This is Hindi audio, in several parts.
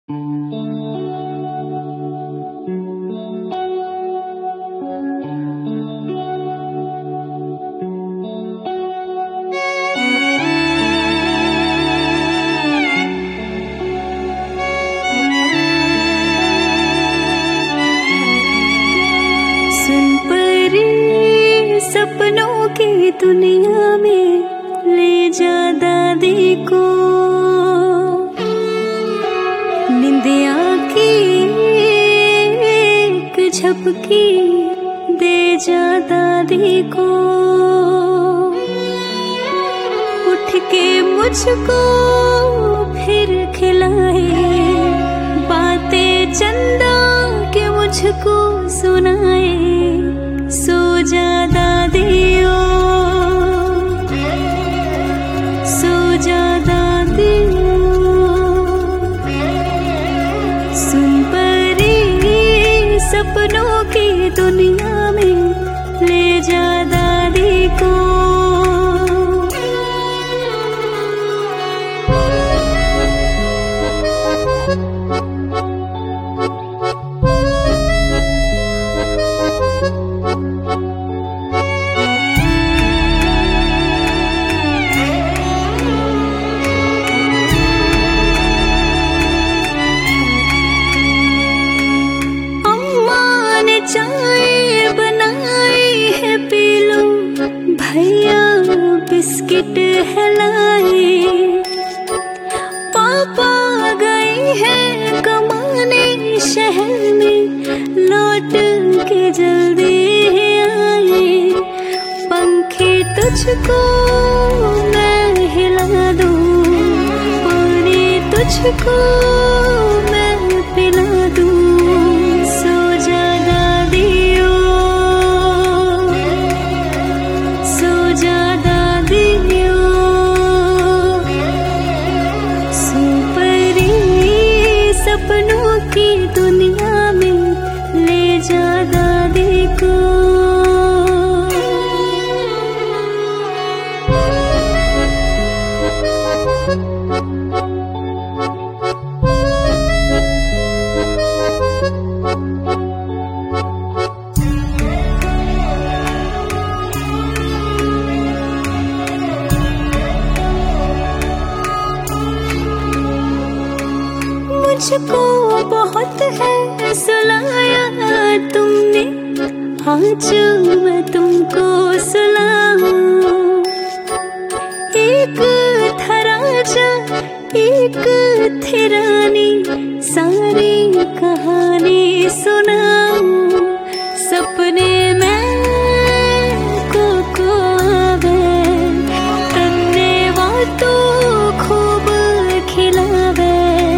सपनों की दुनिया में ले जा दादी को, निंदिया की एक झपकी दे जा दादी को। उठ के मुझको फिर खिलाए बातें चंदा के मुझको सुनाए। सो जा दादियो, सो जा दादियो। सुन परी सपनों की दुनिया में ले जा दादी को। चाय बनाई है पी लो, भैया बिस्किट है लाए। पापा गए हैं कमाने शहर में, लौट के जल्दी आए। पंखे तुझको मैं हिला दूं, पानी तुझको मैं पिला दूं। सपनों की दुनिया में ले जा दादी को। मुझको बहुत है सुलाया तुमने, आज मैं तुमको सुलाऊं। एक था राजा एक थी रानी, सारी कहानी सुनाऊं। सपने में को आवे, तन्ने बातों खूब खिलावे।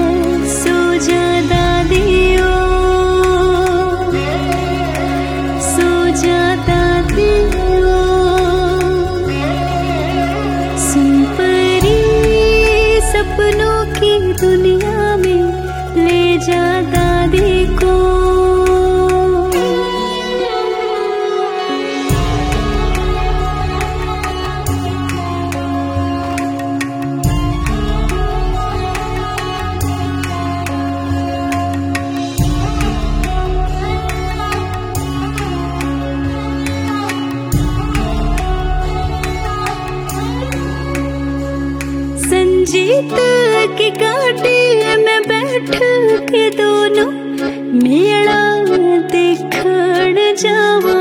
सपनों की दुनिया में ले जा दादी को। संजीत की गाड़ी में बैठ के दोनों मेला देखण जावा।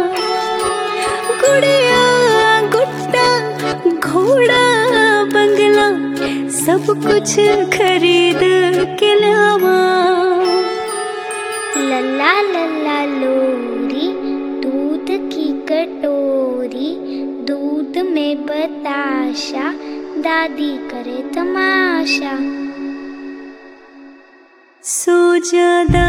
गुड़िया गुड्डा घोड़ा बंगला सब कुछ खरीद के लावा। लल्ला लल्ला लोरी दूध की कटोरी, दूध में बताशा दादी करे तमाशा। सो जा